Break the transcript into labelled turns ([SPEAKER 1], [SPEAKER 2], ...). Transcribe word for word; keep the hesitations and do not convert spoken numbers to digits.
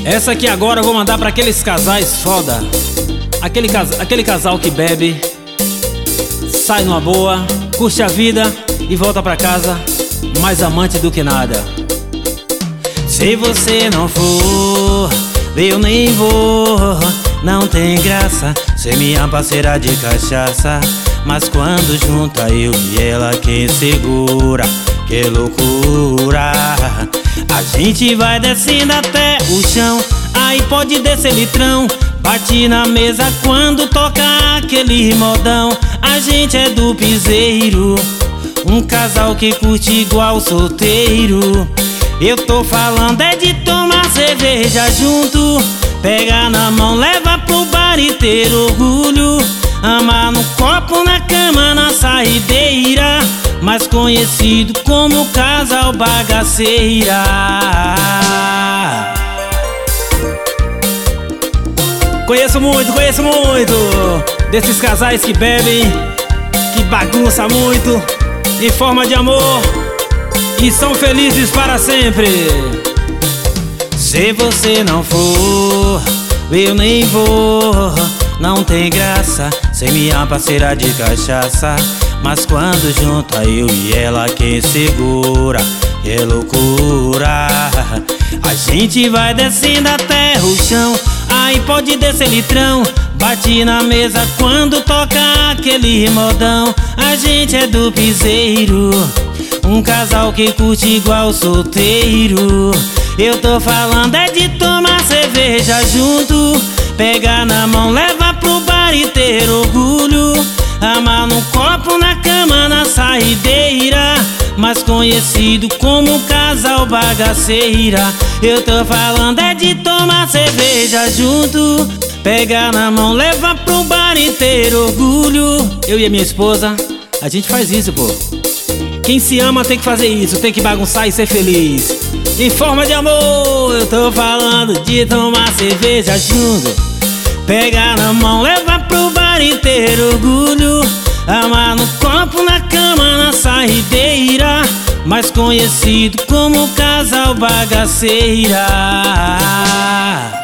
[SPEAKER 1] Essa aqui agora eu vou mandar pra aqueles casais foda. Aquele, cas aquele casal que bebe, sai numa boa, curte a vida e volta pra casa mais amante do que nada. Se você não for, eu nem vou. Não tem graça ser minha parceira de cachaça, mas quando junta eu e ela quem segura, que loucura. A gente vai descendo até o chão, aí pode descer litrão. Bate na mesa quando toca aquele modão. A gente é do piseiro, um casal que curte igual solteiro. Eu tô falando é de tomar cerveja junto, pega na mão, leva pro bar e ter orgulho. Amar no copo, na cama, na saideira, mais conhecido como casal bagaceira. Conheço muito, conheço muito desses casais que bebem, que bagunçam muito em forma de amor e são felizes para sempre. Se você não for, eu nem vou. Não tem graça ser minha parceira de cachaça, mas quando junta eu e ela quem segura, que loucura. A gente vai descendo até o chão, aí pode descer litrão. Bate na mesa quando toca aquele modão. A gente é do piseiro, um casal que curte igual solteiro. Eu tô falando é de tomar cerveja junto, pega na mão, leva pro bar e ter orgulho. Amar no copo, na cama, na saideira, mais conhecido como casal bagaceira. Eu tô falando é de tomar cerveja junto, pega na mão, leva pro bar e ter orgulho. Eu e a minha esposa, a gente faz isso, pô. Quem se ama tem que fazer isso, tem que bagunçar e ser feliz em forma de amor. Eu tô falando de tomar cerveja junto, pega na mão, leva pro bar e ter orgulho. Amar no copo, na cama, na saideira, mais conhecido como casal bagaceira.